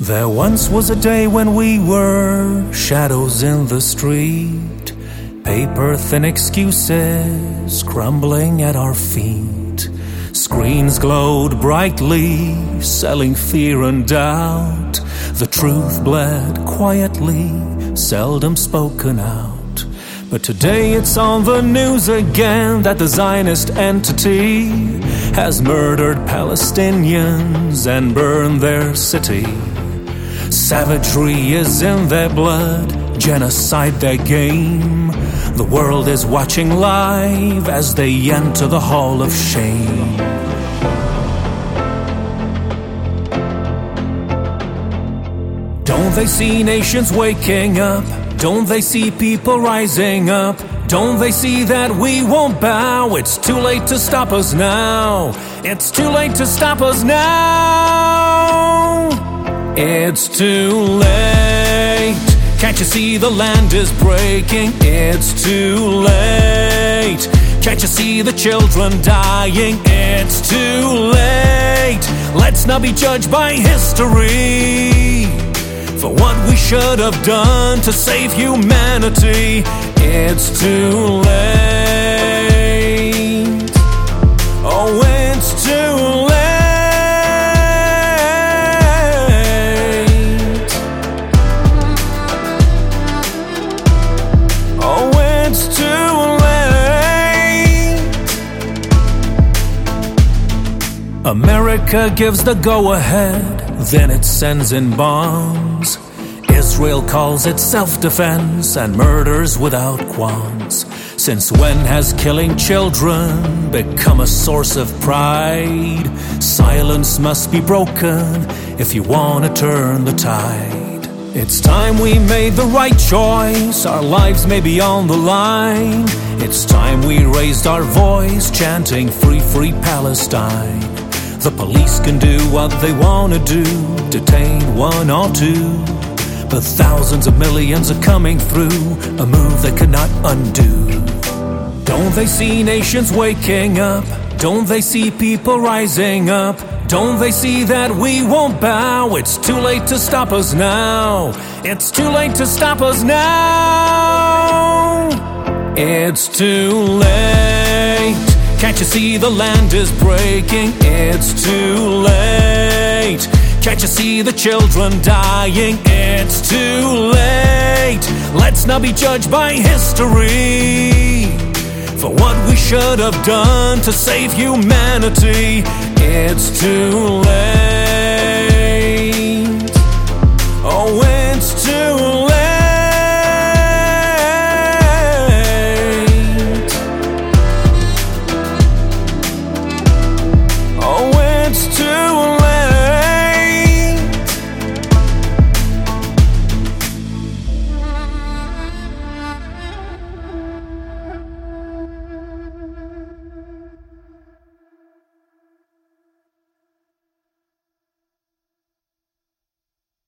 There once was a day when we were shadows in the street, paper-thin excuses crumbling at our feet. Screens glowed brightly, selling fear and doubt. The truth bled quietly, seldom spoken out. But today it's on the news again that the Zionist entity has murdered Palestinians and burned their city. Savagery is in their blood, genocide their game. The world is watching live as they enter the hall of shame. Don't they see nations waking up? Don't they see people rising up? Don't they see that we won't bow? It's too late to stop us now. It's too late to stop us now. It's too late. Can't you see the land is breaking? It's too late. Can't you see the children dying? It's too late. Let's not be judged by history for what we should have done to save humanity. It's too late. Oh, it's too late. Oh, it's too late. America gives the go-ahead, then it sends in bombs. Israel calls it self-defense and murders without qualms. Since when has killing children become a source of pride? Silence must be broken if you want to turn the tide. It's time we made the right choice. Our lives may be on the line. It's time we raised our voice, chanting free, free Palestine. The police can do what they want to do, detain one or two, but thousands of millions are coming through, a move they cannot undo. Don't they see nations waking up? Don't they see people rising up? Don't they see that we won't bow? It's too late to stop us now. It's too late to stop us now. It's too late. Can't you see the land is breaking? It's too late. Can't you see the children dying? It's too late. Let's not be judged by history for what we should have done to save humanity. It's too late. Oh,